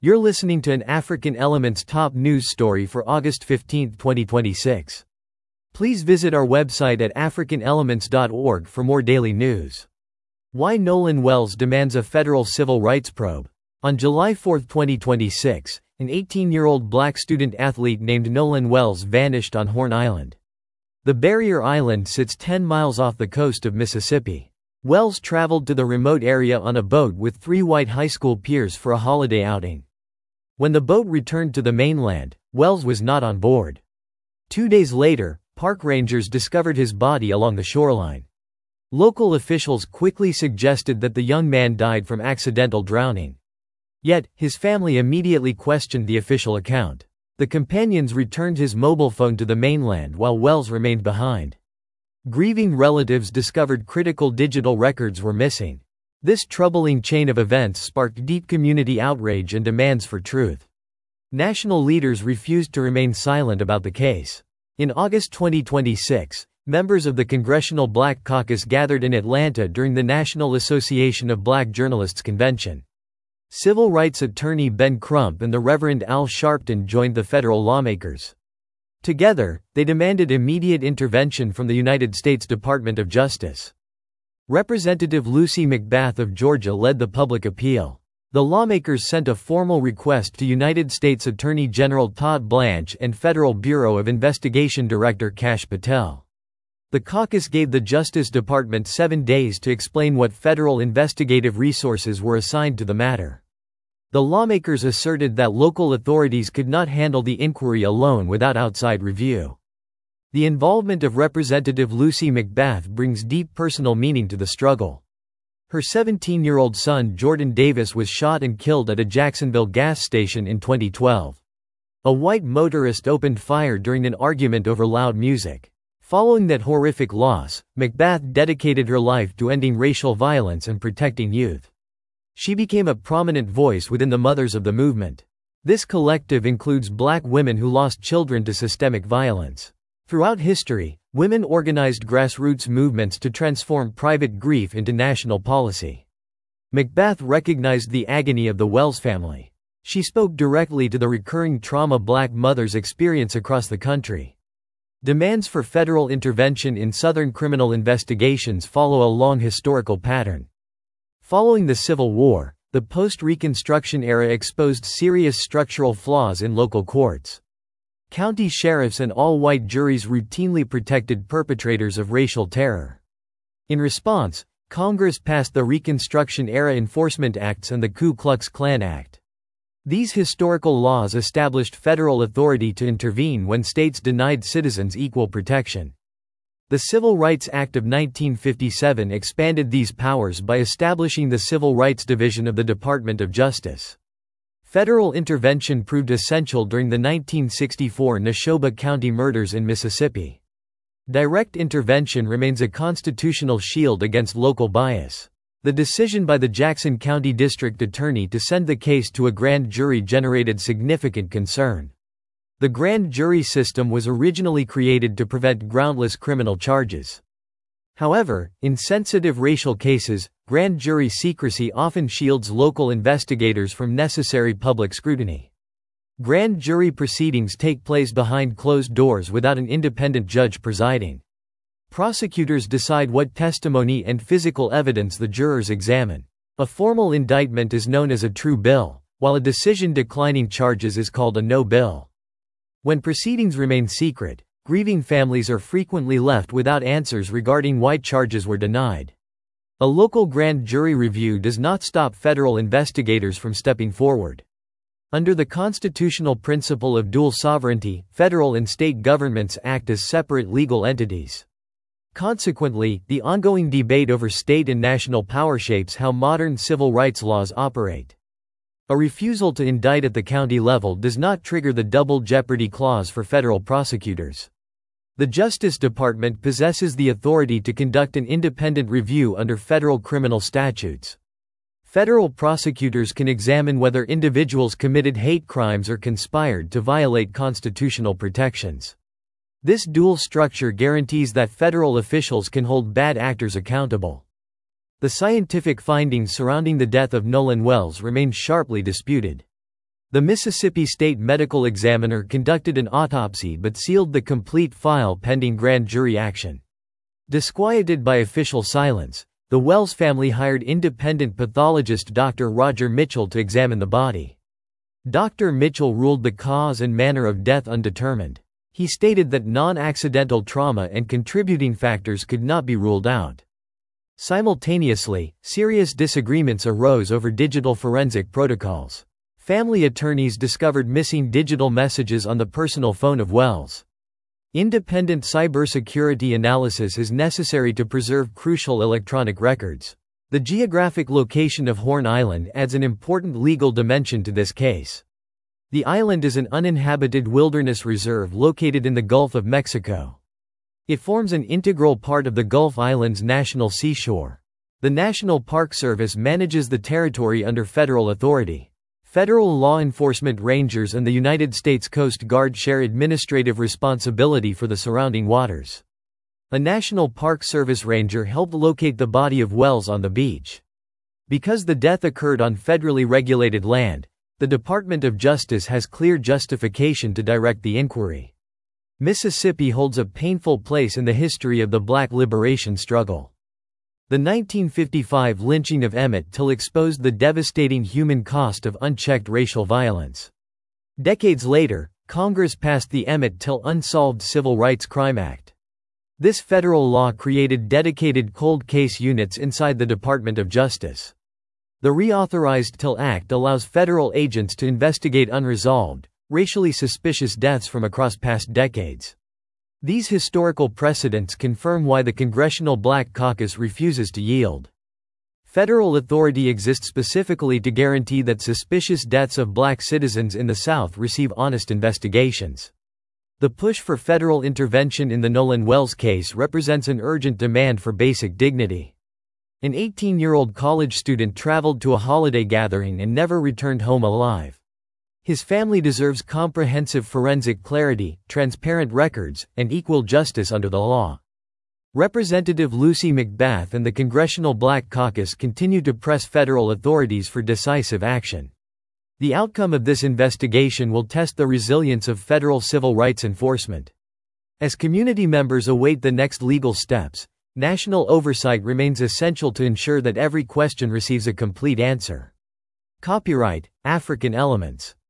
You're listening to an African Elements top news story for August 15, 2026. Please visit our website at africanelements.org for more daily news. Why Nolan Wells demands a federal civil rights probe. On July 4, 2026, an 18-year-old black student-athlete named Nolan Wells vanished on Horn Island. The barrier island sits 10 miles off the coast of Mississippi. Wells traveled to the remote area on a boat with 3 white high school peers for a holiday outing. When the boat returned to the mainland, Wells was not on board. 2 days later, park rangers discovered his body along the shoreline. Local officials quickly suggested that the young man died from accidental drowning. Yet, his family immediately questioned the official account. The companions returned his mobile phone to the mainland while Wells remained behind. Grieving relatives discovered critical digital records were missing. This troubling chain of events sparked deep community outrage and demands for truth. National leaders refused to remain silent about the case. In August 2026, members of the Congressional Black Caucus gathered in Atlanta during the National Association of Black Journalists convention. Civil rights attorney Ben Crump and the Reverend Al Sharpton joined the federal lawmakers. Together, they demanded immediate intervention from the United States Department of Justice. Representative Lucy McBath of Georgia led the public appeal. The lawmakers sent a formal request to United States Attorney General Todd Blanche and Federal Bureau of Investigation Director Kash Patel. The caucus gave the Justice Department 7 days to explain what federal investigative resources were assigned to the matter. The lawmakers asserted that local authorities could not handle the inquiry alone without outside review. The involvement of Representative Lucy McBath brings deep personal meaning to the struggle. Her 17-year-old son Jordan Davis was shot and killed at a Jacksonville gas station in 2012. A white motorist opened fire during an argument over loud music. Following that horrific loss, McBath dedicated her life to ending racial violence and protecting youth. She became a prominent voice within the Mothers of the Movement. This collective includes black women who lost children to systemic violence. Throughout history, women organized grassroots movements to transform private grief into national policy. McBath recognized the agony of the Wells family. She spoke directly to the recurring trauma black mothers experience across the country. Demands for federal intervention in Southern criminal investigations follow a long historical pattern. Following the Civil War, the post-Reconstruction era exposed serious structural flaws in local courts. County sheriffs and all-white juries routinely protected perpetrators of racial terror. In response, Congress passed the Reconstruction-era Enforcement Acts and the Ku Klux Klan Act. These historical laws established federal authority to intervene when states denied citizens equal protection. The Civil Rights Act of 1957 expanded these powers by establishing the Civil Rights Division of the Department of Justice. Federal intervention proved essential during the 1964 Neshoba County murders in Mississippi. Direct intervention remains a constitutional shield against local bias. The decision by the Jackson County District Attorney to send the case to a grand jury generated significant concern. The grand jury system was originally created to prevent groundless criminal charges. However, in sensitive racial cases, grand jury secrecy often shields local investigators from necessary public scrutiny. Grand jury proceedings take place behind closed doors without an independent judge presiding. Prosecutors decide what testimony and physical evidence the jurors examine. A formal indictment is known as a true bill, while a decision declining charges is called a no bill. When proceedings remain secret, grieving families are frequently left without answers regarding why charges were denied. A local grand jury review does not stop federal investigators from stepping forward. Under the constitutional principle of dual sovereignty, federal and state governments act as separate legal entities. Consequently, the ongoing debate over state and national power shapes how modern civil rights laws operate. A refusal to indict at the county level does not trigger the double jeopardy clause for federal prosecutors. The Justice Department possesses the authority to conduct an independent review under federal criminal statutes. Federal prosecutors can examine whether individuals committed hate crimes or conspired to violate constitutional protections. This dual structure guarantees that federal officials can hold bad actors accountable. The scientific findings surrounding the death of Nolan Wells remain sharply disputed. The Mississippi State Medical Examiner conducted an autopsy but sealed the complete file pending grand jury action. Disquieted by official silence, the Wells family hired independent pathologist Dr. Roger Mitchell to examine the body. Dr. Mitchell ruled the cause and manner of death undetermined. He stated that non-accidental trauma and contributing factors could not be ruled out. Simultaneously, serious disagreements arose over digital forensic protocols. Family attorneys discovered missing digital messages on the personal phone of Wells. Independent cybersecurity analysis is necessary to preserve crucial electronic records. The geographic location of Horn Island adds an important legal dimension to this case. The island is an uninhabited wilderness reserve located in the Gulf of Mexico. It forms an integral part of the Gulf Islands National Seashore. The National Park Service manages the territory under federal authority. Federal law enforcement rangers and the United States Coast Guard share administrative responsibility for the surrounding waters. A National Park Service ranger helped locate the body of Wells on the beach. Because the death occurred on federally regulated land, the Department of Justice has clear justification to direct the inquiry. Mississippi holds a painful place in the history of the Black liberation struggle. The 1955 lynching of Emmett Till exposed the devastating human cost of unchecked racial violence. Decades later, Congress passed the Emmett Till Unsolved Civil Rights Crime Act. This federal law created dedicated cold case units inside the Department of Justice. The reauthorized Till Act allows federal agents to investigate unresolved, racially suspicious deaths from across past decades. These historical precedents confirm why the Congressional Black Caucus refuses to yield. Federal authority exists specifically to guarantee that suspicious deaths of black citizens in the South receive honest investigations. The push for federal intervention in the Nolan Wells case represents an urgent demand for basic dignity. An 18-year-old college student traveled to a holiday gathering and never returned home alive. His family deserves comprehensive forensic clarity, transparent records, and equal justice under the law. Representative Lucy McBath and the Congressional Black Caucus continue to press federal authorities for decisive action. The outcome of this investigation will test the resilience of federal civil rights enforcement. As community members await the next legal steps, national oversight remains essential to ensure that every question receives a complete answer. Copyright, African Elements.